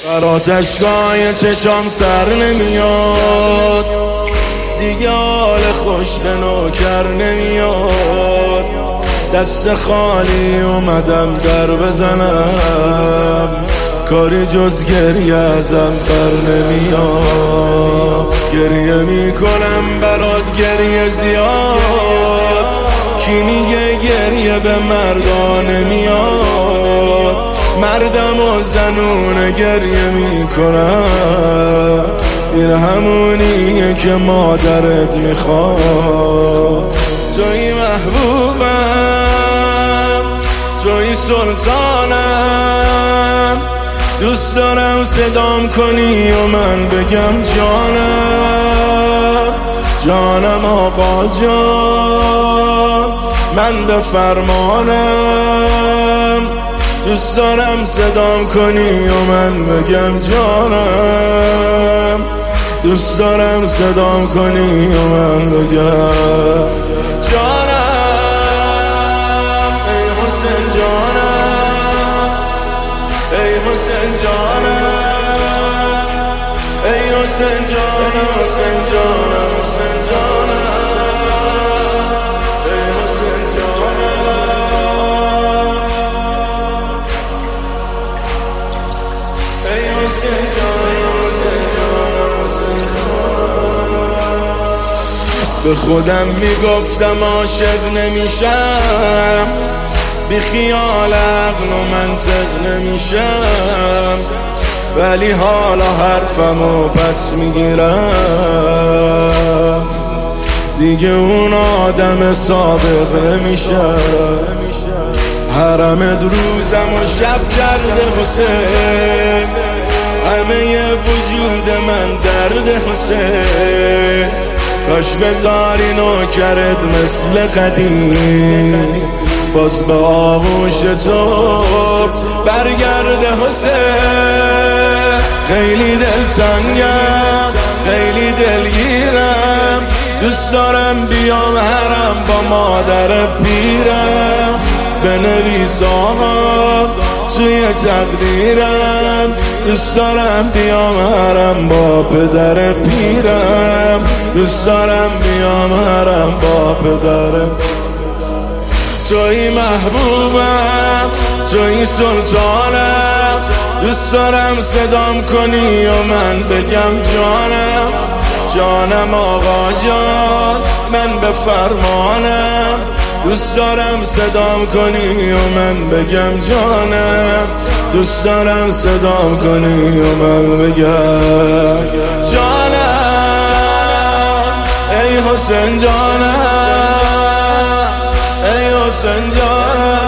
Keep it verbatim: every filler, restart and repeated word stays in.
برات اشکای چشام سر نمیاد، دیگه حال خوش به نوکر نمیاد. دست خالی اومدم در بزنم، کاری جز گریه ازم بر نمیاد. گریه میکنم برات گریه زیاد، کی میگه گریه به مردا نمیاد؟ مردم و زنونه گریه میکنن، این همونیه که مادرت میخواد. توی محبوبم، توی سلطانم، دوست دارم صدام کنی و من بگم جانم. جانم آقا جان، من به فرمانم. دوست دارم صدام کنی و من بگم جانم. دوست دارم صدام کنی و من بگم جانم. ای حسین جانم، ای حسین جانم، ای حسین جانم، حسین جانم، حسین جانم. به خودم میگفتم عاشق نمیشم، بی خیال عقل و منطق نمیشم، ولی حالا حرفمو پس میگیرم، دیگه اون آدم صادق نمیشم. حرمت روزم و شب کرده حسین، همه وجود من درد حسین. کاش بذاری نوکرت مثل قدیم، باز به آغوش تو برگرده حسین. خیلی دلتنگم، خیلی دلگیرم، دوست دارم بیام حرم با مادر پیرم. بنویس آقا توی تقدیرم، دوست دارم بیام حرم با پدر پیرم. دوست دارم بیام حرم با پدرم. توی محبوبم، توی سلطانم، دوست دارم صدام کنی و من بگم جانم. جانم آقا جان، من به فرمانم. دوست دارم صدام کنی و من بگم جانم. دوست دارم صدام کنی و من بگم جانم. ای حسین جانم، ای حسین جانم.